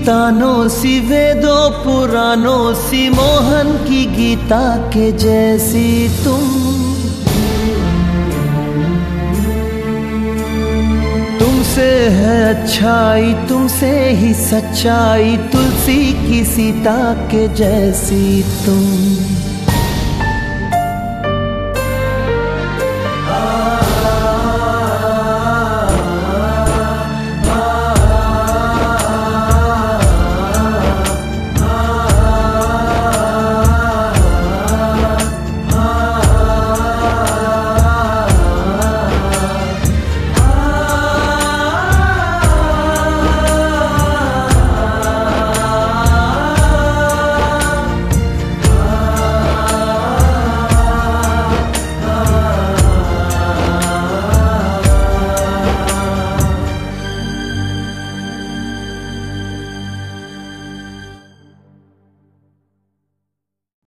गीतानों सी वेदों पुराणों सी मोहन की गीता के जैसी तुमसे है अच्छाई, तुमसे ही सच्चाई, तुलसी की सीता के जैसी तुम।